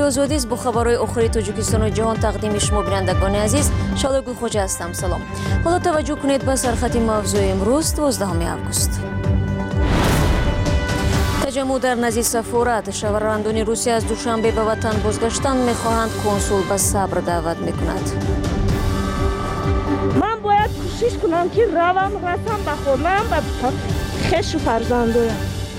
Озодی است. با خبرهای آخری تاجیکستان و جهان تقدیم شما بینندگان عزیز. شادو گلخوجه هستم. سلام. حالا توجه کنید به سرخط موضوع امروز 12 اوگوست. تجمع در نزد سفارت. شهروندان روسیه از دوشنبه به وطن بازگشتن میخواهند. کنسول به صبر دعوت میکند. من باید کوشش کنم که روم رسم به خونم و خش و فرزندایم.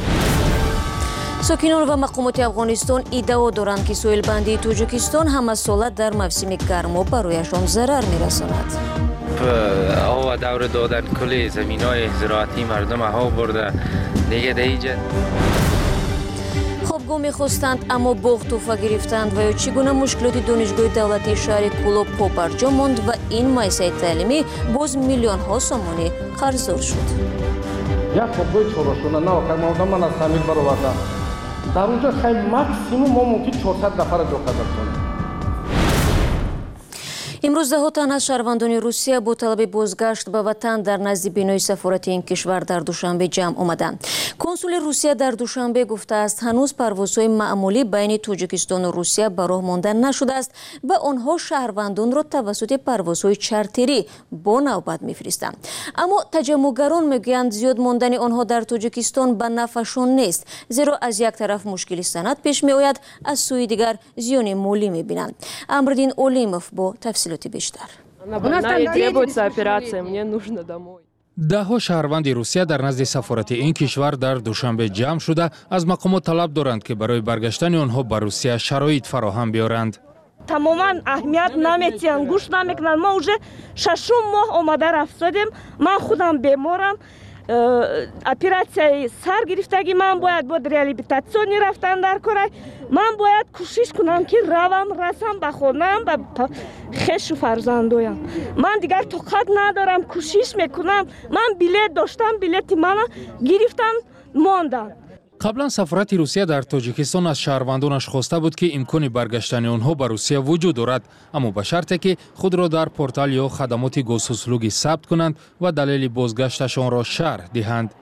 ساکنان و مقامات افغانستان ادعا دارند که سویل بندی تاجیکستان همه ساله در موسم گرما برایشان ضرر میرساند. هوا دور دادن کل زمینای زراعتی مردم ها برده دیگه دیجه خوابگاه میخواستند اما باغ توفه گرفتند و یا چگونه مشکلات دانشگاه دولتی شهر کولو پاپرجا ماند و این مؤسسه تعلیمی باز میلیون ها سومانی قرضدار شد. یک خوابگاه چهارشونه نه که من از تعمیر برآوردم. در اونجا خیلی مکسیموم ما ممکن 400 نفر جا قدر کنیم. امروز دهها تن از شهروندان روسیه با طلب بازگشت به وطن در نزد بینای سفارت این کشور در دوشنبه جمع آمدند. کنسول روسیه در دوشنبه گفته است هنوز پروازهای معمولی بین تاجیکستان و روسیه به راه مانده نشده است و آنها شهروندان را توسط پروازهای چارتری با نوبت میفرستند. اما تجمعگران میگویند زیاد ماندن آنها در تاجیکستان به نفعشان نیست، زیرا از یک طرف مشکل سند پیش میآید، از سوی دیگر زیان مالی میبینند. امردین اولیموف با تفصیل بیشتر. دهها شهروند روسیه در نزد سفارت این کشور در دوشنبه جمع شده از مقامات طلب دارند که برای برگشتن آنها به روسیه شرایط فراهم بیارند. تماما اهمیت نمیتین، گوش نمیکنن. ما уже 6 ماه آمده رفتیم. من خودم بیمارم. اپراسیای سر گرفتگی من باید با ریابیلیتاسیونی رفتن در کره. من باید کوشش کنم که روم رسم به خونم و خش و فرزندایم. من دیگر طاقت ندارم، کوشش میکنم. من بلیط داشتم، بلیط من گرفتن ماندم. قبلا سفارت روسیه در تاجیکستان از شهروندانش خواسته بود که امکان برگشتن آنها به روسیه وجود دارد، اما به شرطی که خود را در پورتال یا خدمات گوسوسلوگی ثبت کنند و دلیل بازگشتشان را شرح دهند.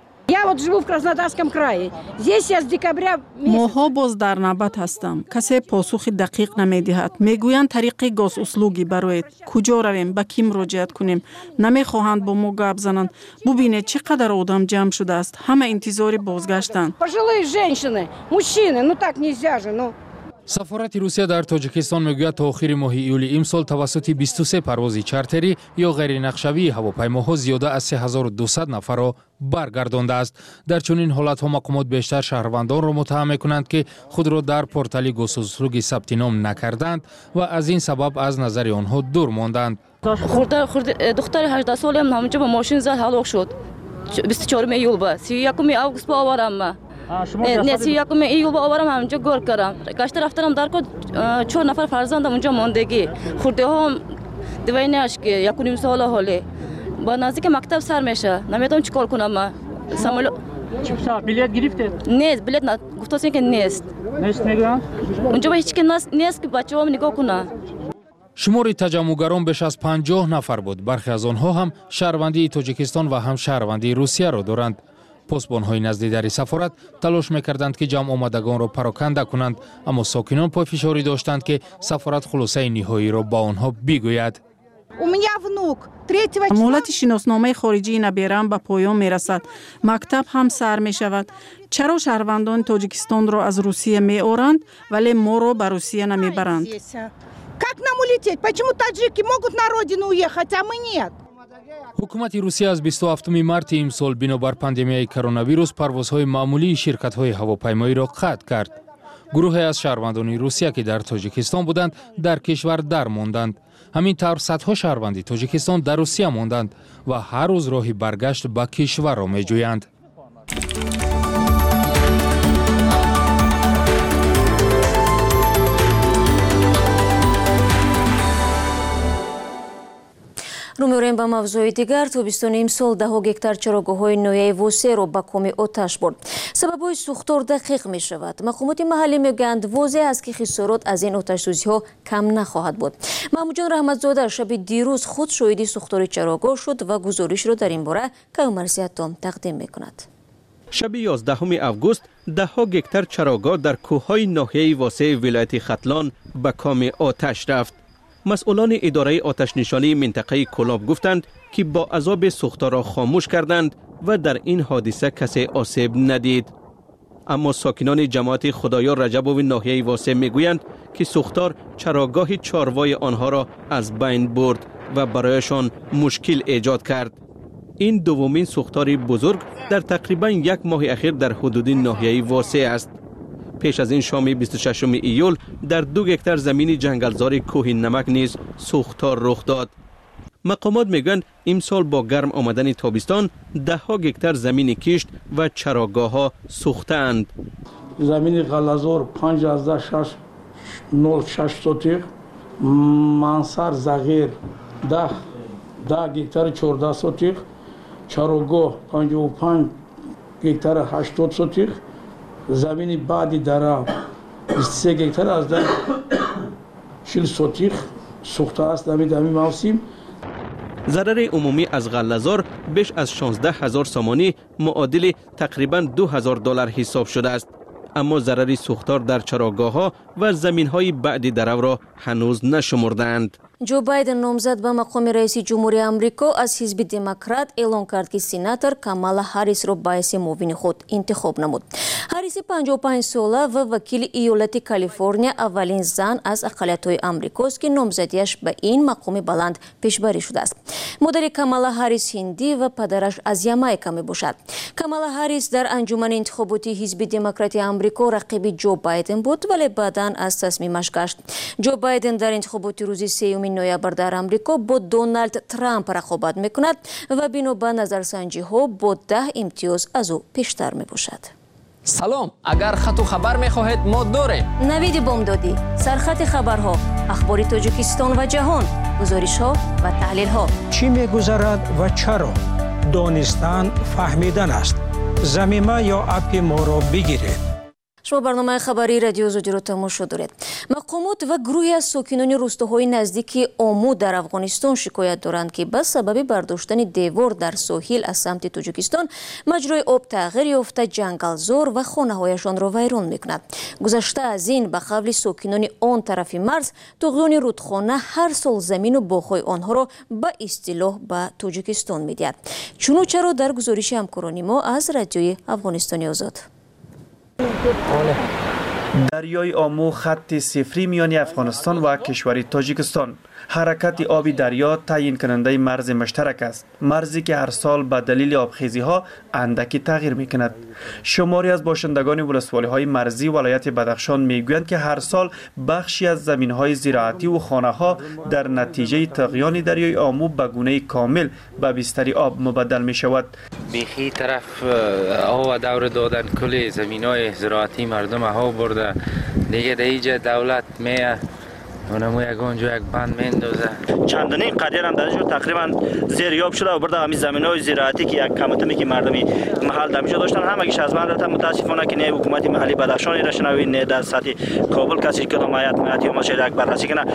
ماها باز در نوبت هستم. کسی پاسخ دقیق نمیدهد. میگویند طریق گاز اسلوگی برایت. کجا رویم؟ به کی مراجعت کنیم؟ نمیخواهند با ما گپ زنند. ببینید چقدر آدم جمع شده است. همه انتظار بازگشتند. سفارت روسیه در تاجیکستان میگوید تا آخر ماه ایول امسال توسط 23 پرواز چارتری یا غیر نقشه‌ای هواپیماها زیاده از 3200 نفر را برگردانده است. در چنین حالت‌ها مقامات بیشتر شهروندان را متهم می‌کنند که خود را در پورتال گوسوسلوگی ثبت نام نکردند و از این سبب از نظر آنها دور ماندند. دختر 18 سالم همونجا با ماشین زد هلاک شد. 24 ایول با 31 آگوست با آوردم. نسی یکم ایول با آورم همونجا گور کردم. گشت رفتم در کو 4 نفر فرزندم اونجا ماندگی. خورده هم دوای نش که 1.5 سال حاله. با نزدیک مکتب سر میشه. نمیدونم چیکار کنم. سامول بلیط گرفته؟ نیست بلیط نه. گفتن که نیست. نیست میگن؟ اونجا هیچ کی نیست که بچه‌ها نگاه کنه. شمار تجمعگران بیش از 50 نفر بود. برخی از آنها هم شهروندی تاجیکستان و هم شهروندی روسیه را دارند. پاسبان‌های نزدیداری سفارت تلاش می‌کردند که جمع آمدگان را پراکنده کنند، اما ساکنان پافشاری داشتند که سفارت خلاصه نهایی را با آنها بگوید. مهلت شناسنامه خارجی نبیرم به پایان میرسد. مکتب هم سر می شود. چرا شهروندان تاجیکستان را از روسیه می آورند ولی ما را به روسیه نمی برند؟ حکومت روسیه از 27 مارت امسال بنابر پاندمیای کرونا ویروس پروازهای معمولی شرکت‌های هواپیمایی را قطع کرد. گروهی از شهروندان روسیه که در تاجیکستان بودند در کشور در ماندند. همین طور صدها شهروندی تاجیکستان در روسیه ماندند و هر روز راه برگشت به کشور را می‌جویند. رو می‌ریم به موضوع دیگر. تابستان امسال 10 گکتار چراگاه‌های نویای ووسه را به کام آتش برد. سبب‌های سوختار دقیق می‌شود. مقامات محلی میگویند واضح است که خسارات از این آتش‌سوزی‌ها کم نخواهد بود. محمود جان رحمتزاده شب دیروز خود شاهد سوختار چراگاه شد و گزارش را در این باره کیومرثی اتم تقدیم می‌کند. شب 11 اوگوست ده ها گکتر چراگاه در کوههای ناحیه واسع ولایت ختلان به کام آتش رفت. مسئولان اداره آتش نشانی منطقه کلاب گفتند که با عذاب سوخته را خاموش کردند و در این حادثه کسی آسیب ندید. اما ساکنان جماعت خدایار رجبوی ناحیه واسع میگویند که سوختار چراگاه چاروای آنها را از بین برد و برایشان مشکل ایجاد کرد. این دومین سوختار بزرگ در تقریبا یک ماه اخیر در حدود ناحیه واسع است. پیش از این شام 26 ایول در 2 گکتر زمین جنگلزار کوه نمک نیز سوختار رخ داد. مقامات میگویند امسال با گرم آمدن تابستان 10 ها گکتر زمین کشت و چراگاه ها سوختند. زمین غلازور 5.06 سوتیق، منصر زغیر 10 گکتر 14 سوتیق، چراگاه 55 گکتر 80 سوتیق، زمین بعدی درا 23 گکتر از 40 سوتیق سوخته است. در این موسم ضرر عمومی از غله‌زار بیش از 16,000 سامانی معادل تقریباً $2,000 حساب شده است. اما ضرر سوختار در چراگاه‌ها و زمین‌های بعدی درو را هنوز نشمردند. جو بایدن نامزد به مقام رئیس جمهوری آمریکا از حزب دموکرات اعلان کرد که سیناتور کامالا هاریس را باعث معاون خود انتخاب نمود. هاریس 55 ساله و وکیل ایالت کالیفرنیا اولین زن از اقلیت‌های آمریکاست که نامزدیش به این مقام بلند پیشبری شده است. مادر کامالا هاریس هندی و پدرش از یامایکا میباشد. کامالا هاریس در انجمن انتخاباتی حزب دموکراتی آمریکا رقیب جو بایدن بود ولی بعداً از تصمیمش گشت. جو بایدن در انتخابات روز 3 نوامبر در آمریکا با دونالد ترامپ رقابت میکند و بنابر نظرسنجی ها با 10 امتیاز از او پیشتر میباشد. سلام، اگر خط و خبر میخواهید ما داریم. نوید بامدادی، سرخط خبرها، اخبار تاجیکستان و جهان، گزارش ها و تحلیل ها. چی میگذرد و چرا؟ دانستن فهمیدن است. زمینه یا اپ ما را بگیرید. شما برنامه خبری رادیو زودی رو تماشا دارید. مقامات و گروهی از ساکنان روستاهای نزدیک آمو در افغانستان شکایت دارند که به سبب برداشتن دیوار در ساحل از سمت تاجیکستان مجرای آب تغییر یافته جنگلزار و خانه‌هایشان را ویران میکند. گذشته از این به قول ساکنان آن طرف مرز طغیان رودخانه هر سال زمین و باغ‌های آنها را به اصطلاح به تاجیکستان میدهد. چون و چرا در گزارش همکاران ما از رادیوی افغانستان آزاد. دریای آمو خط صفری میان افغانستان و کشور تاجیکستان. حرکت آب دریا تعیین کننده مرز مشترک است، مرزی که هر سال به دلیل آبخیزی ها اندکی تغییر می کند. شماری از باشندگان ولسوالی های مرزی ولایت بدخشان می گویند که هر سال بخشی از زمین های زراعتی و خانه ها در نتیجه طغیان دریای آمو به گونه کامل به بستر آب مبدل می شود. بیخی طرف آب دور دادن کل زمین های زراعتی مردم ها برده دیگه در اینجا دولت میه اونمو یکونجا یک بند میندازه. چندانی قدر هم درش تقریبا زیریاب شده و برده همین زمینای زراعتی که یک کمتمی که مردمی محل دمیجا داشتن همگیش از من رفتن. متاسفانه که نه حکومت محلی بدخشان را شنوی نه در سطح کابل کسی که مایت یا مشهد یک بررسی کنه.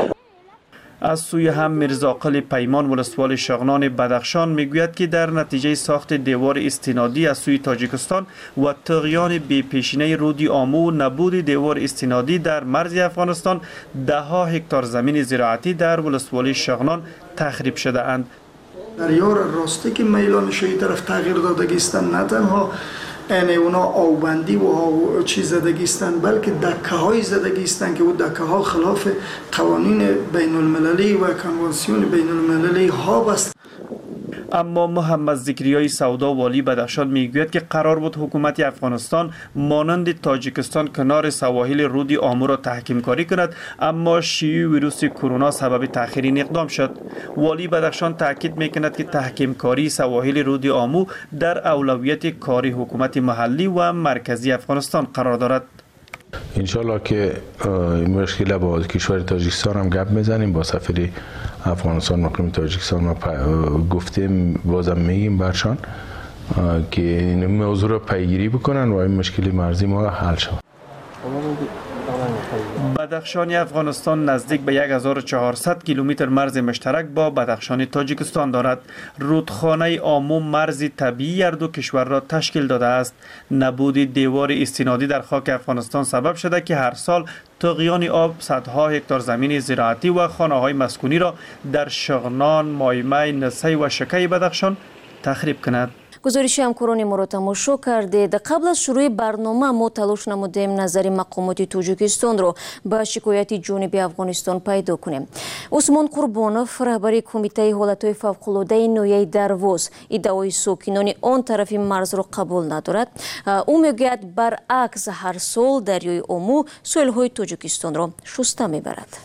از سوی هم میرزاقل پیمان ولسوال شغنان بدخشان میگوید که در نتیجه ساخت دیوار استنادی از سوی تاجیکستان و طغیان بی‌پیشینه رود آمو و نبود دیوار استنادی در مرز افغانستان 10 هکتار زمین زراعتی در ولسوال شغنان تخریب شده اند. دریا راسته که میلانش این طرف تغییر دادگی هستند، نه تنها اینه اونا آوبندی و چیز زدگی هستند بلکه دکه های زدگی هستند که او دکه ها خلاف قوانین بین المللی و کنوانسیون بین المللی ها است. اما محمد ذکریای سودا والی بدخشان میگوید که قرار بود حکومت افغانستان مانند تاجیکستان کنار سواحل رود آمو را تحکیم کاری کند، اما شیوع ویروس کرونا سبب تأخیر این اقدام شد. والی بدخشان تاکید میکند که تحکیم کاری سواحل رود آمو در اولویت کاری حکومت محلی و مرکزی افغانستان قرار دارد. انشالله که مشکل با کشور تاجیکستان هم گپ میزنیم، با سفیر افغانستان مقیم تاجیکستان ما گفتیم، بازم میگیم برشان که این موضوع را پیگیری بکنن و این مشکل مرزی ما حل شود. بدخشان افغانستان نزدیک به 1400 کیلومتر مرز مشترک با بدخشان تاجیکستان دارد. رودخانه آمو مرز طبیعی هر دو کشور را تشکیل داده است. نبود دیوار استنادی در خاک افغانستان سبب شده که هر سال طغیان آب صدها هکتار زمین زراعتی و خانه‌های مسکونی را در شغنان، مایمه، نسای و شکی بدخشان تخریب کند. گزارشی همکاران ما را تماشا کردید. قبل از شروع برنامه ما تلاش نمودیم نظر مقامات تاجیکستان را به شکایت جنوبی افغانستان پیدا کنیم. عثمان قربانوف رهبر کمیته حالتهای فوق‌العاده ناحیه درواز ادعای ساکنان آن طرف مرز را قبول ندارد. او میگوید برعکس هر سال دریای آمو سیل‌های تاجیکستان را شسته میبرد.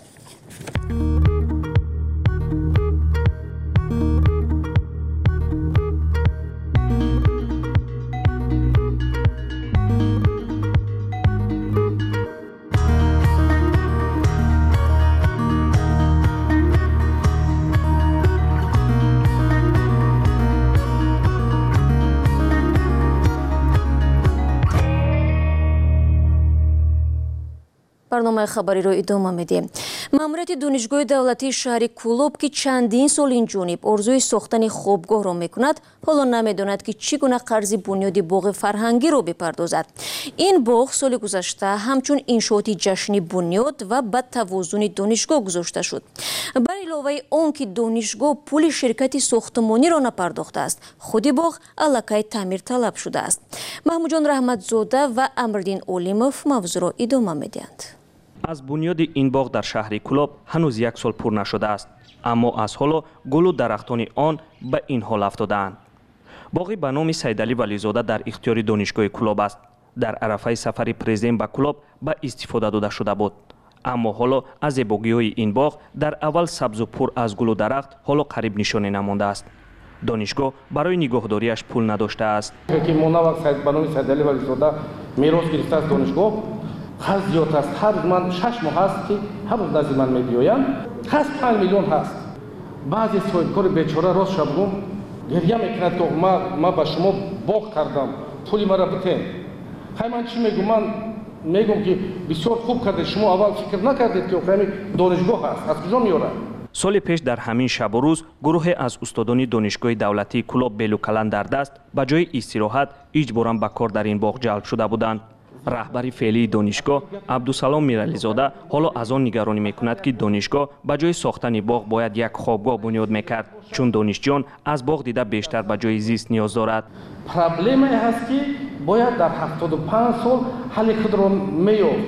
برنامه خبری رو ادامه میدیم. ماموریت دانشگاه دولتی شهر کولوب که چندین سال این جانب آرزوی ساختن خوابگاه را میکند، حالا نمیداند که چگونه قرض بنیاد باغ فرهنگی را بپردازد. این باغ سال گذشته همچون انشاءات جشنی بنیاد و به توازن دانشگاه گذاشته شد. بر علاوه آن که دانشگاه پول شرکت ساختمانی را نپرداخته است، خود باغ الکی تعمیر طلب شده است. محمود جان رحمتزاده و امردین اولیموف موضوع را ادامه میدهند. از بنیاد این باغ در شهر کولوب هنوز یک سال پر نشده است، اما از حالا گل و درختان آن به این حال افتاده‌اند. باغی به نام سیدعلی ولیزاده در اختیار دانشگاه کولوب است. در عرفه سفر پرزیدنت به کولوب به استفاده داده شده بود، اما حالا از زیبایی‌های این باغ در اول سبز و پر از گل و درخت حالا قریب نشانه نمانده است. دانشگاه برای نگهداریش پول نداشته است. که مونا وقت به نام سیدعلی ولیزاده میراث گرفته از دانشگاه خرج زیاد است. هر من 6 ماه هست که هر روز نزد من میبیایم، هست 5 میلیون هست. بعضی صاحبکار بیچاره راست شبگم گریه میکند که ما به شما باغ کردم، پولی مرا بتین. خیلی من چی میگم؟ من میگم که بسیار خوب کرده، شما اول فکر نکردید که خیلی دانشگاه هست، از کجا میاره؟ سال پیش در همین شب و روز گروه از استادان دانشگاه دولتی کولوب بلوکلان در دست به جای استراحت اجباراً به کار در این باغ جلب شده بودند. رهبر فعلی دانشگاه عبدالسلام میرعلیزاده حالا از آن نگرانی میکند که دانشگاه به جای ساختن باغ باید یک خوابگاه بنیاد میکرد، چون دانشجویان از باغ دیده بیشتر به جای زیست نیاز دارد. پرابلمی هست که باید در 75 سال حل خود را میافت.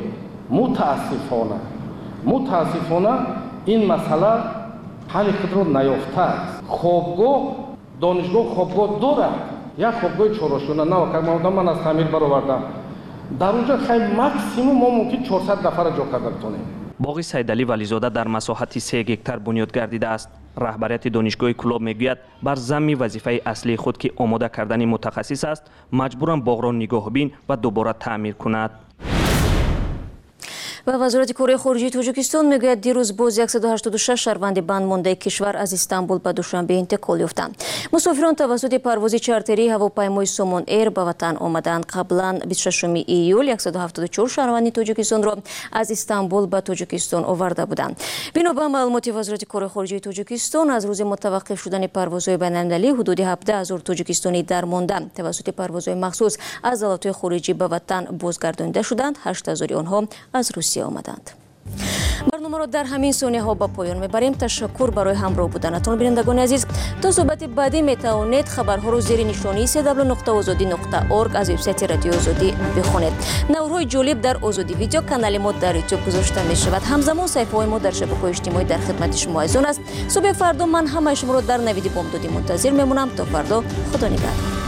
متاسفانه این مسئله حل خود را نیافته است. خوابگاه دانشگاه خوابگاه دارد، یک خوابگاه چهارشونه نه من از تعمیر برآوردم. در اونجا خیلی ماکسیموم ما ممکن 400 نفر جا کرده بتونیم. باغ سیدعلی ولیزاده در مساحت 3 هکتار بنیاد گردیده است. رهبریت دانشگاه کولوب میگوید بر ضمن وظیفه اصلی خود که آماده کردن متخصص است، مجبورم باغ را نگاهبین و دوباره تعمیر کند. و وزارت کره خارجه تاجیکستان میگوید دیروز باز 186 شهروند بند مانده کشور از استانبول به دوشنبه انتقال یافتند. مسافران توسط پرواز چارتری هواپیمای سومون ایر به وطن آمدند. قبلا 26 ایول 174 شهروند تاجیکستان را از استانبول به تاجیکستان آورده بودند. بنا به معلومات وزارت کره خارجه تاجیکستان از روز متوقف شدن پروازهای بین‌المللی حدود 17000 تاجیکستانی درمانده توسط پروازهای مخصوص از ایالات خارجی به وطن بازگردانده شدند. 8000 آنها از روسیه آمدند. برنامه را در همین ثانیه ها به پایان میبریم. تشکر برای همراه بودنتان. بینندگان عزیز، تا صحبت بعدی میتوانید خبرها رو زیر نشانی www.azadi.org از وبسایت رادیو آزادی بخونید. نورهای جالب در آزادی ویدیو کانال ما در یوتیوب گذاشته می شود. همزمان صفحه های ما در شبکه‌های اجتماعی در خدمت شما از است. صبح فردا من همه شما را در نوید بامدادی منتظر میمونم. تا فردا، خدا نگهدار.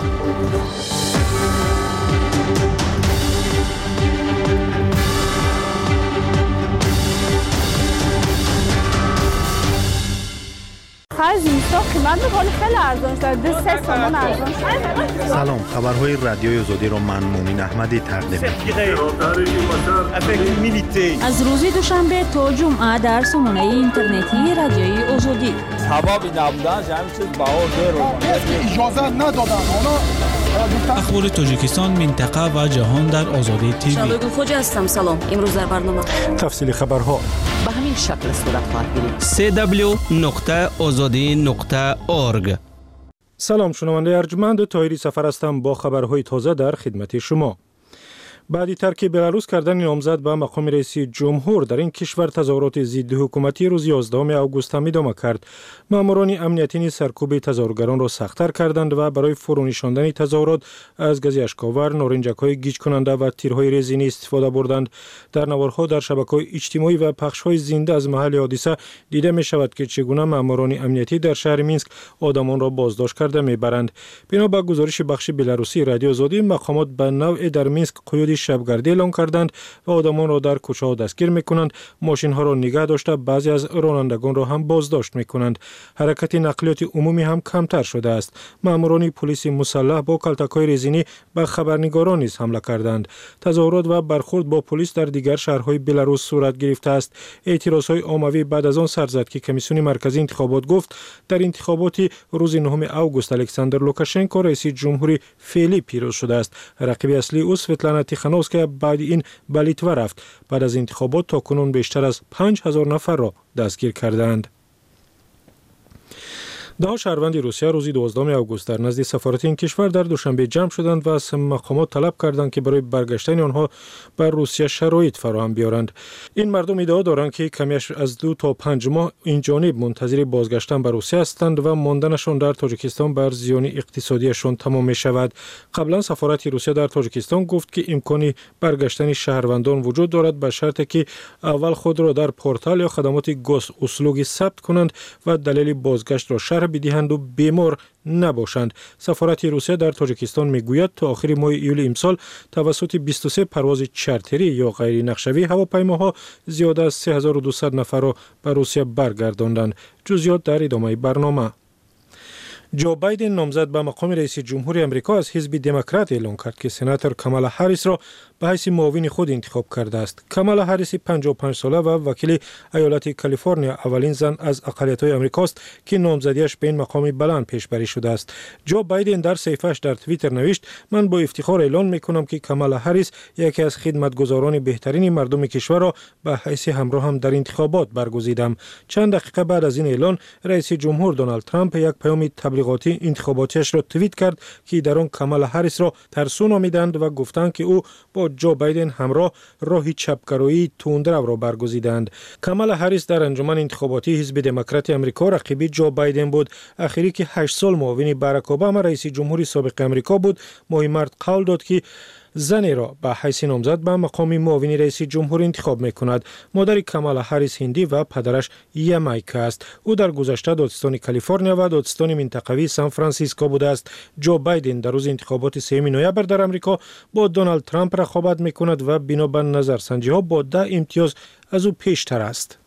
خرج اینستا قیمت میکنه خیلی ارزان شده، 3 تومان ارزان شده. سلام، خبرهای رادیوی آزادی را من مومین احمدی تقدیم می‌کنم. از روز دوشنبه تا جمعه در سامانه اینترنتی رادیوی آزادی. سبب نبودن همین چیز باور رو اجازه ندادن. اخبار تاجیکستان، منطقه و جهان در آزادی تیوی. شادو گلخوجه هستم. سلام. امروز در برنامه تفصیل خبرها به همین شکل صورت خواهد گرفت. www.azadi.org. سلام، شنونده ارجمند، طاهری سفر هستم با خبرهای تازه در خدمت شما. بعد ترک بلاروس کردن نامزد به مقام رئیس جمهور در این کشور، تظاهرات ضد حکومتی روز 11 آگوست هم ادامه کرد. ماموران امنیتی سرکوب تظاهرگران را سخت‌تر کردند و برای فرونشاندن تظاهرات از گاز اشک‌آور، نارنجک‌های گیج کننده و تیرهای رزینی استفاده بردند. در نوارها در شبکه‌های اجتماعی و پخش‌های زنده از محل حادثه دیده می‌شود که چگونه ماموران امنیتی در شهر مینسک آدمان را بازداشت کرده می‌برند. بنا به گزارش بخش بلاروسی رادیو آزادی، مقامات به نوع در مینسک قیود شبگردی اعلام کردند و آدمان را در کوچه‌ها دستگیر می‌کنند، ماشین‌ها را نگاه داشته بعضی از رانندگان را هم بازداشت می‌کنند. حرکت نقلیات عمومی هم کمتر شده است. ماموران پلیس مسلح با کلتک‌های رزینی به خبرنگاران نیز حمله کردند. تظاهرات و برخورد با پلیس در دیگر شهرهای بلاروس صورت گرفته است. اعتراضهای عمومی بعد از آن سر زد که کمیسیون مرکزی انتخابات گفت در انتخابات روز 9 آگوست الکساندر لوکاشنکو رئیس جمهوری فعلی پیروز شده است. رقیب اصلی او سویتلانا تیخانووسکایا بعد این به لیتوا رفت. بعد از انتخابات تاکنون بیشتر از 5000 نفر را دستگیر کردند. 10 شهروند روسیه روز 12 آگوست در نزد سفارت این کشور در دوشنبه جمع شدند و از مقامات طلب کردند که برای برگشتن آنها بر روسیه شرایط فراهم بیارند. این مردم ادعا دارند که کمیش از 2 تا 5 ماه این جانب منتظر بازگشتن به روسیه هستند و ماندنشان در تاجیکستان بر زیان اقتصادیشان تمام می شود. قبلا سفارت روسیه در تاجیکستان گفت که امکانی برگشتن شهروندان وجود دارد به شرطی که اول خود را در پورتال یا خدمات گوس اسلوگی ثبت کنند و دلیل بازگشت را شرح بدهند و بیمار نباشند. سفارت روسیه در تاجیکستان میگوید تا آخر ماه ایول امسال توسط 23 پرواز چارتری یا غیر نقشه‌ای هواپیماها زیاده از 3200 نفر را به روسیه برگرداندند. جزئیات در ادامه برنامه. جو بایدن نامزد به مقام رئیس جمهوری آمریکا از حزب دموکرات اعلام کرد که سناتور کامالا هریس را به حیث معاون خود انتخاب کرده است. کامالا هریس 55 ساله و وکیل ایالت کالیفرنیا اولین زن از اقلیت‌های آمریکاست که نامزدیش به این مقام بلند پیشبری شده است. جو بایدن در صفحه‌اش در توییتر نوشت: من با افتخار اعلان می‌کنم که کامالا هریس یکی از خدمتگزاران بهترین مردم کشور را به حیث همراهم در انتخابات برگزیدم. چند دقیقه بعد از این اعلان رئیس جمهور دونالد ترامپ یک پیام تبلیغاتی انتخاباتیش را توییت کرد که در آن کامالا هریس را ترسو نامیدند و گفتند که او با جو بایدن همراه راه چپگرایی تندرو را برگزیدند. کامالا هریس در انجمن انتخاباتی حزب دموکرات آمریکا رقیب جو بایدن بود. اخیری که 8 سال معاون باراک اوباما رئیس جمهوری سابق آمریکا بود، ماه مارس قول داد که زنی را به حیث نامزد به مقام معاون رئیس جمهور انتخاب می‌کند. مادر کامالا هریس هندی و پدرش یامایکا است. او در گذشته دادستان کالیفرنیا و دادستان منطقوی سان فرانسیسکو بوده است. جو بایدن در روز انتخابات 3 نوامبر در آمریکا با دونالد ترامپ رقابت می‌کند و بنا به نظرسنجی‌ها با 10 امتیاز از او پیشتر است.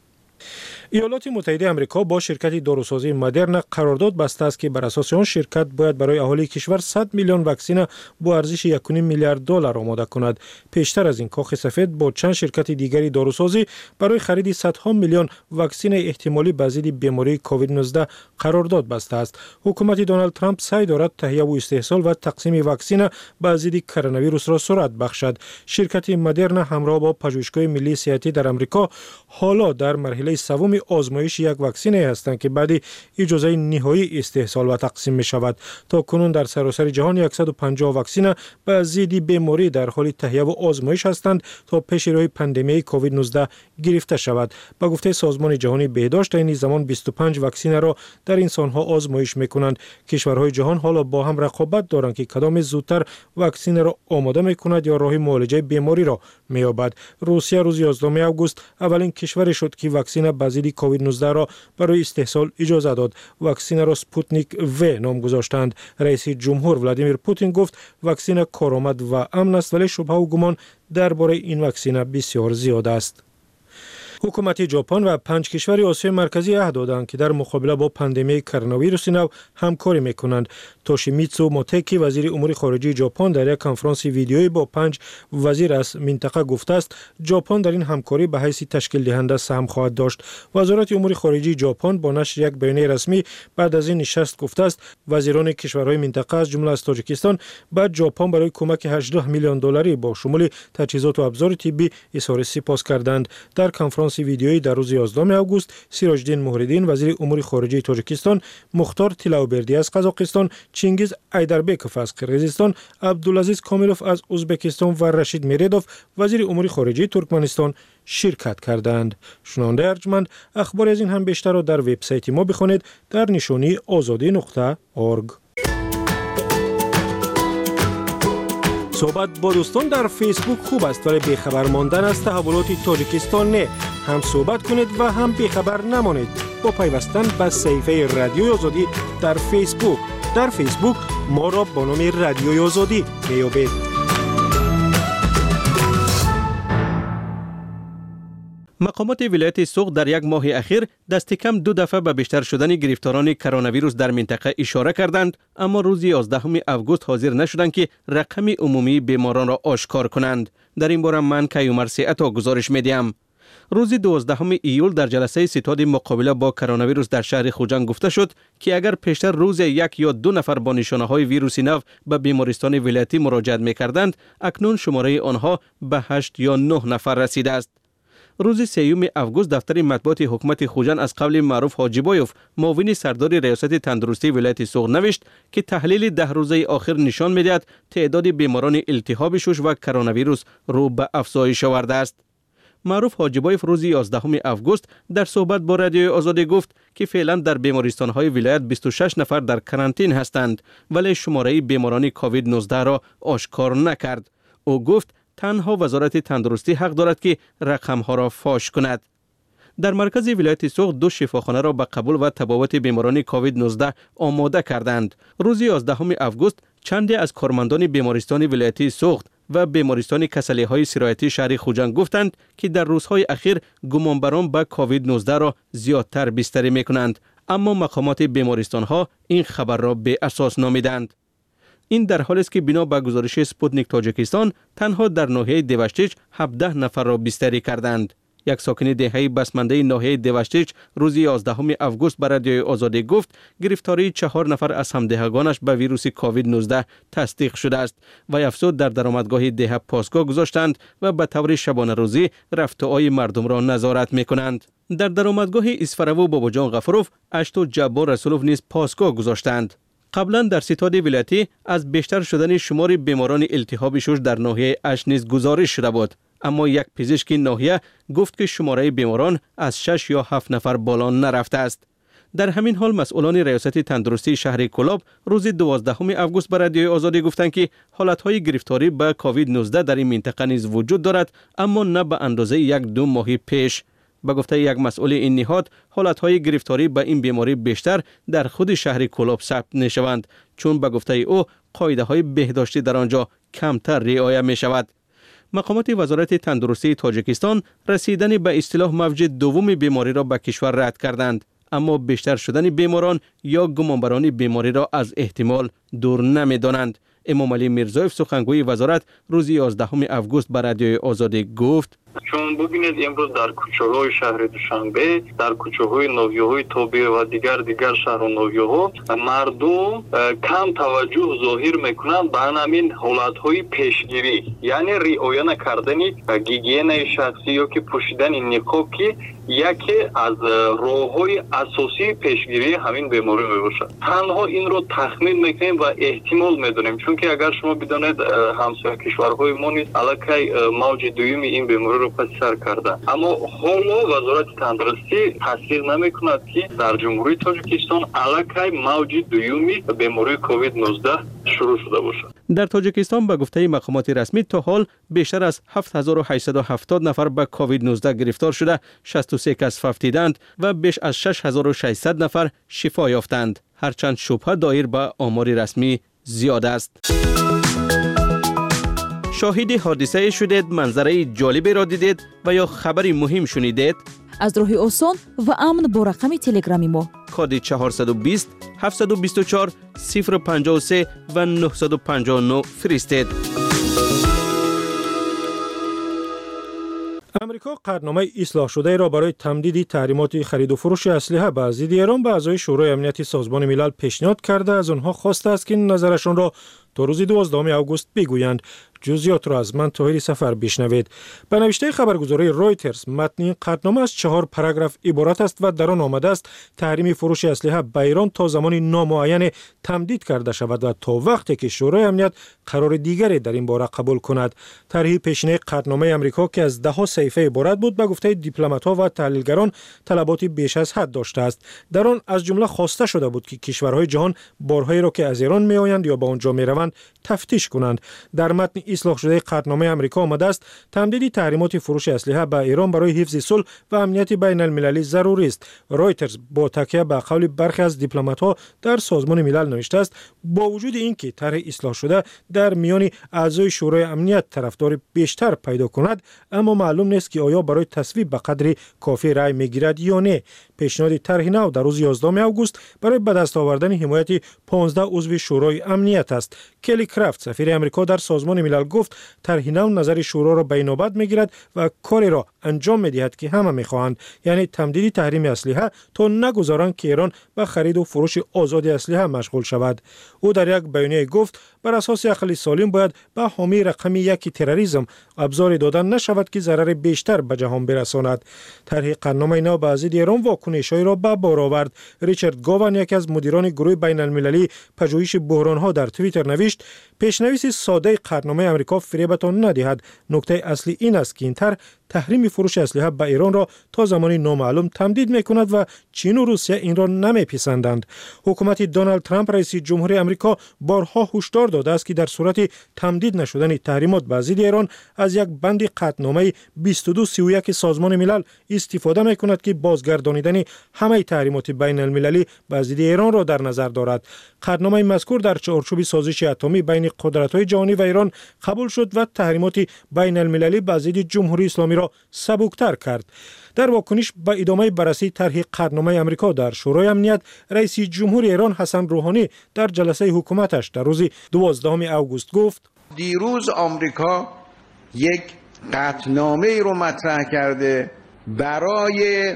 ایالات متحده آمریکا با شرکت داروسازی مدرن قرارداد بسته است که بر اساس آن شرکت باید برای اهالی کشور 100 میلیون واکسن با ارزش 1.5 میلیارد دلار آماده کند. پیشتر از این کاخ سفید با چند شرکت دیگری داروسازی برای خرید صدها میلیون واکسن احتمالی به ضد بیماری کووید 19 قرارداد بسته است. حکومت دونالد ترامپ سعی دارد تهیه و استحصال و تقسیم واکسن به ضد کرونا ویروس را سرعت بخشد. شرکت مدرن همراه با پژوهشگاه ملی صحتی در آمریکا حالا در مرحله سوم آزمایش یک واکسن هستند که بعد اجازه نهایی استحصال و تقسیم می شود. تا کنون در سراسر جهان 150 واکسن به ضد بیماری در حال تهیه و آزمایش هستند تا پیش روی پاندمی کووید 19 گرفته شود. با گفته سازمان جهانی بهداشت این زمان 25 واکسن را در انسان‌ها آزمایش می‌کنند. کشورهای جهان حالا با هم رقابت دارند که کدام زودتر واکسن را آماده می‌کند یا راه معالجه بیماری را می‌یابد. روسیه روز 11 آگوست اولین کشور شد که واکسن به ضد کووید 19 را برای استحصال اجازه داد. واکسن را سپوتنیک و نام گذاشتند. رئیس جمهور ولادیمیر پوتین گفت واکسن کارآمد و امن است، ولی شبهه و گمان درباره این واکسن بسیار زیاد است. حکومت ژاپن و 5 کشور آسیای مرکزی عهد دادند که در مقابله با پاندمی کرونا ویروس نو همکاری میکنند. توشیمیتسو موتکی وزیر امور خارجه ژاپن در یک کنفرانس ویدیویی با 5 وزیر از منطقه گفته است ژاپن در این همکاری به حیث تشکیل دهنده سهم خواهد داشت. وزارت امور خارجه ژاپن با نشر یک بیانیه رسمی بعد از این نشست گفته است وزیران کشورهای منطقه از جمله از تاجیکستان به ژاپن برای کمک 18 میلیون دلاری با شمول تجهیزات و ابزار طبی اظهار سپاس کردند. در کنفرانس ویدیویی در روز 11 آگوست سیراجدین مهردین وزیر امور خارجه تاجیکستان، مختار تیلاوبردی از قزاقستان، چینگیز ایدربکوف از قرقیزستان، عبدالعزیز کامیلوف از ازبکستان و رشید میردوف وزیر امور خارجه ترکمنستان شرکت کردند. شنونده ارجمند اخبار از این هم بیشتر را در وبسایت ما بخوانید در نشانی azadi.org. صحبت با دوستان در فیسبوک خوب است ولی بیخبر ماندن از تحولات تاجیکستان نه. هم صحبت کنید و هم بیخبر نمانید با پیوستن به صفحه رادیوی آزادی در فیسبوک. در فیسبوک ما را با نام رادیوی آزادی میابید. مقامات ولایت سوق در یک ماه اخیر دست کم 2 دفعه به بیشتر شدن گرفتاران کرونا ویروس در منطقه اشاره کردند، اما روز 11 آگوست حاضر نشدند که رقم عمومی بیماران را آشکار کنند. در این باره من کیومر سیعتا گزارش میدیم. روز 12 ایول در جلسه ستاد مقابله با کرونا ویروس در شهر خوجند گفته شد که اگر پیشتر روز 1 یا 2 نفر با نشانه های ویروس نو به بیمارستان ولایتی مراجعت می‌کردند، اکنون شماره آنها به 8 یا 9 نفر رسیده است. روز 3 آگوست دفتر مطبوعات حکومت خوجند از قول معروف حاجیبایوف معاون سردار ریاست تندرستی ولایت سوق نوشت که تحلیل 10 روزه آخر نشان می‌دهد تعداد بیماران التهاب شش و کرونا ویروس رو به افزایش آورده است. معروف حاجیبایوف روز 11 آگوست در صحبت با رادیوی آزادی گفت که فعلا در بیمارستان‌های ولایت 26 نفر در کرانتین هستند ولی شماره بیماران کووید 19 را آشکار نکرد. او گفت تنها وزارت تندرستی حق دارد که رقم‌ها را فاش کند. در مرکز ولایت سوق 2 شفاخانه را به قبول و تبابت بیماران کووید 19 آماده کردند. روز 11 آگوست چندی از کارمندان بیمارستان ولایتی سوق و بیمارستان کسلی‌های سرایتی شهر خوجند گفتند که در روزهای اخیر گمانبران به کووید 19 را زیادتر بستری می‌کنند، اما مقامات بیمارستان‌ها این خبر را به اساس نامیدند. این در حالی است که بنا به گزارش اسپوتنیک تاجیکستان تنها در ناحیه دیوشتیچ 17 نفر را بستری کردند. یک ساکن دهه بسمنده ناحیه دیوشتیچ روز 11 آگوست به رادیوی آزادی گفت گرفتاری 4 نفر از همدهگانش به ویروس کووید 19 تصدیق شده است و افزود در درآمدگاه ده پاسگاه گذاشتند و به طور شبانه روزی رفته‌های مردم را نظارت می‌کنند. در درآمدگاه اسفراو باباجان غفروف اشتو جبار رسولوف نیز پاسگاه گذاشتند. قبلا در ستاد ولایتی از بیشتر شدن شمار بیماران التهاب شش در ناحیه اش نیز گزارش شده بود، اما یک پزشک ناحیه گفت که شماره بیماران از 6 یا 7 نفر بالا نرفته است. در همین حال مسئولان ریاست تندرستی شهر کلاب روز 12 آگوست به رادیوی آزادی گفتند که حالت‌های گرفتاری به کووید 19 در این منطقه نیز وجود دارد، اما نه به اندازه 1-2 ماه پیش. به گفته یک مسئول این نهاد حالت‌های گرفتاری به این بیماری بیشتر در خود شهر کلاب ثبت نشوند، چون به گفته او قاعده‌های بهداشتی در آنجا کمتر رعایت می‌شود. مقامات وزارت تندرستی تاجیکستان رسیدن به اصطلاح موج دوم بیماری را به کشور رد کردند، اما بیشتر شدن بیماران یا گمانبران بیماری را از احتمال دور نمی‌دانند. امام علی میرزایف سخنگوی وزارت روز 11 آگوست به رادیوی آزادی گفت چون ببینید امروز در کوچه‌های شهر دوشنبه، در کوچه‌های نویوهای توبه و دیگر شهر و نویوها مردم کم توجه ظاهر میکنند به همین حالت‌های پیشگیری، یعنی رعایت نکردن گیگین شخصی یا که پوشیدن نقاب که یکی از راه‌های اساسی پیشگیری همین بیماری میباشد. تنها این رو تخمین میکنیم و احتمال میدونیم، چون که اگر شما بدونید همسایه کشورهای ما نیز الکی موج دوم این بیماری رو پس سر کرده، اما حالا وزارت تندرستی تصدیق نمیکند که در جمهوری تاجیکستان الکی موج دومی بیماری کووید 19 شروع شده باشد. در تاجیکستان به گفته مقامات رسمی تا حال بیشتر از 7870 نفر به کووید 19 گرفتار شده، 63 کس فوتیدند و بیش از 6600 نفر شفا یافتند، هرچند شبهه دایر به آمار رسمی زیاد است. شاهد حادثه شدید، منظره جالبی را دیدید و یا خبری مهم شنیدید؟ از راه آسان و امن با رقم تلگرامی ما کد 420 724 053 و 959 فرستید. امریکا قطعنامه اصلاح شده را برای تمدید تحریمات خرید و فروش اسلحه به ضد ایران به اعضای شورای امنیت سازمان ملل پیشنهاد کرده. از آنها خواسته است که نظرشان را تا روز 12 آگوست بگویند. جزئیات را از من طاهری سفر بشنوید. به نوشته خبرگزاری رویترز، متن این قطعنامه از 4 پاراگراف عبارت است و در آن آمده است تحریم فروش اسلحه به ایران تا زمان نامعین تمدید کرده شود و تا وقتی که شورای امنیت قرار دیگری در این باره قبول کند. طرح پیشینه قطعنامه امریکا که از 10 صفحه عبارت بود، به گفته دیپلمات‌ها و تحلیلگران طلباتی بیش از حد داشته است. در آن از جمله خواسته شده بود که کشورهای جهان بارهایی را که از ایران میآیند یا به آنجا میروند تفتیش کنند. در متن اصلاح شده قطعنامه امریکا آمده است تمدید تحریمات فروش اسلحه به ایران برای حفظ صلح و امنیت بین المللی ضروری است. رویترز با تکیه به قول برخی از دیپلمات‌ها در سازمان ملل نوشته است با وجود اینکه طرح اصلاح شده در میان اعضای شورای امنیت طرفدار بیشتر پیدا کند، اما معلوم نیست که آیا برای تصویب به قدر کافی رأی میگیرد یا نه. پیشنهاد طرح نو در روز 11 آگوست برای به دست آوردن حمایت 15 عضو شورای امنیت است. کلی کرافت، سفیر امریکا در سازمان ملل، گفت طرح نو نظر شورا را به نوبت میگیرد و کاری را انجام میدهد که همه میخواهند، یعنی تمدید تحریم اسلحه تا نگذارند که ایران به خرید و فروش آزاد اسلحه مشغول شود. او در یک بیانیه گفت بر اساس عقل سالم باید به حامی رقم 1 تروریسم ابزار دادن نشود که ضرر بیشتر به جهان برساند. طرح قطعنامه نو به ضد ایران واکنش‌هایی را به بار آورد. ریچارد گاون، یکی از مدیران گروه بین المللی پژوهش بحران‌ها، در توییتر نوشت پیشنویس ساده قطعنامه امریکا فریبتان ندهد. نکته اصلی این است که این طرح تحریم فروش اسلحه به ایران را تا زمانی نامعلوم تمدید می‌کند و چین و روسیه این را نمی‌پسندند. حکومت دونالد ترامپ رئیس جمهوری آمریکا بارها هشدار داده است که در صورت تمدید نشدن تحریمات به ضد ایران از یک بند قطعنامه 2231 سازمان ملل استفاده می‌کند که بازگردانیدن همه تحریمات بین المللی به ضد ایران را در نظر دارد. قطعنامه مذکور در چارچوب سازش اتمی بین قدرت‌های جهانی و ایران قبول شد و تحریمات بین المللی به ضد جمهوری اسلامی را سبکتر کرد. در واکنش به ادامه بررسی طرح قطعنامه امریکا در شورای امنیت، رئیس جمهور ایران حسن روحانی در جلسه حکومتش در روز 12 آگوست گفت دیروز آمریکا یک قطعنامه رو مطرح کرده برای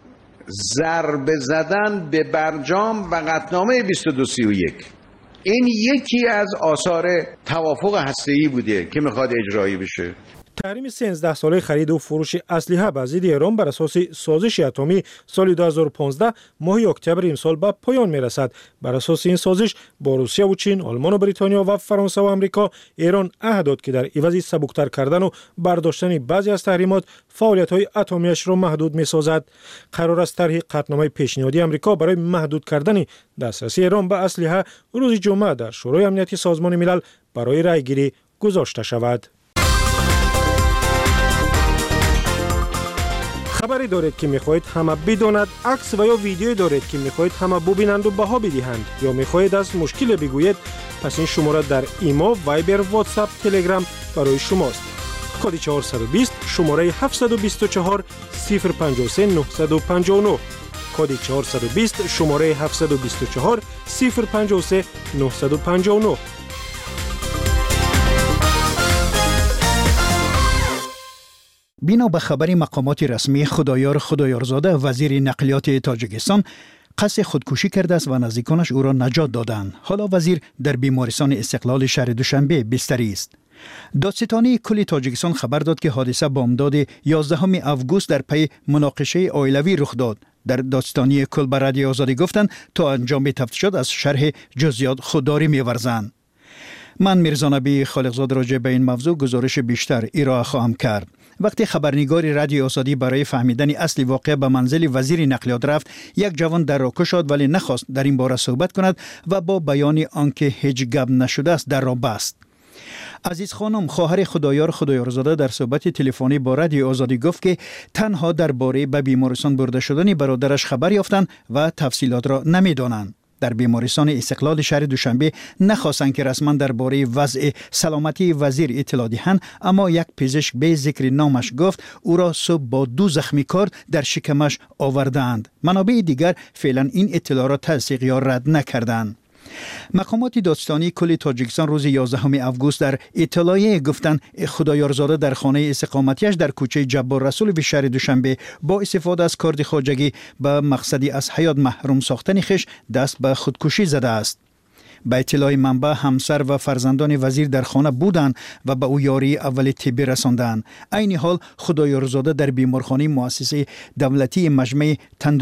ضربه زدن به برجام و قطعنامه 2231. این یکی از آثار توافق هسته‌ای بوده که میخواد اجرایی بشه. تحریم 13 ساله خرید و فروش اسلحه به ضد ایران بر اساس سازش اتمی سال 2015 ماه اکتبر امسال به پایان میرسد. بر اساس این سازش با روسیه و چین، آلمان و بریتانیا و فرانسه و آمریکا، ایران عهد داد که در عوض سبکتر کردن و برداشتن بعضی از تحریمات فعالیت‌های اتمیش را محدود می‌سازد. قرار است طرح قطعنامه پیشنهادی آمریکا برای محدود کردن دسترسی ایران به اسلحه روز جمعه در شورای امنیت سازمان ملل برای رأی‌گیری گذاشته شود. خبری دارید که میخواهید همه بداند، عکس و یا ویدیویی دارید که میخواهید همه ببینند و بها بدهند، یا میخواهید از مشکل بگویید، پس این شماره در ایما، وایبر، واتساپ، تلگرام برای شماست. کد 420 شماره 724 053 959. کد 420 شماره 724 053 959. بنا به خبر مقامات رسمی، خدایار خدایارزاده وزیر نقلیات تاجیکستان قصد خودکشی کرده است و نزدیکانش او را نجات دادند. حالا وزیر در بیمارستان استقلال شهر دوشنبه بستری است. دادستانی کل تاجیکستان خبر داد که حادثه بامداد 11 آگوست در پی مناقشه عائلوی رخ داد. در دادستانی کل به رادیو آزادی گفتند تا انجام تفتیشات از شرح جزئیات خودداری می‌ورزند. من میرزا نبی خالقزاد راجع به این موضوع گزارش بیشتر ارائه خواهم کرد. وقتی خبرنگار رادیو آزادی برای فهمیدن اصل واقعه به منزل وزیر نقلیات رفت، یک جوان در را کشاد ولی نخواست در این باره صحبت کند و با بیان آنکه هیچ گپ نشده است در را بست. عزیز خانم، خواهر خدایار خدایارزاده در صحبت تلفنی با رادیو آزادی گفت که تنها درباره به بیمارستان برده شدن برادرش خبر یافتند و تفصیلات را نمیدانند. در بیمارستان استقلال شهر دوشنبه نخواستند که رسما درباره وضع سلامتی وزیر اطلاع دهند، اما یک پزشک به ذکر نامش گفت او را صبح با 2 زخمی کار در شکمش آوردند. منابع دیگر فعلا این اطلاع را تصدیق یا رد نکردند. مقامات دادستانی کل تاجیکستان روز 11 آگوست در اطلاعیه گفتند خدایارزاده در خانه اقامتیش در کوچه جبار رسول و شهر دوشنبه با استفاده از کارت خواجگی به مقصدی از حیات محروم ساختن خش دست به خودکشی زده است. به اطلاع منبع همسر و فرزندان وزیر در خانه بودند و به او یاری اول طبی رساندند. عین حال خدایارزاده در بیمارخانه مؤسسه دولتی مجمع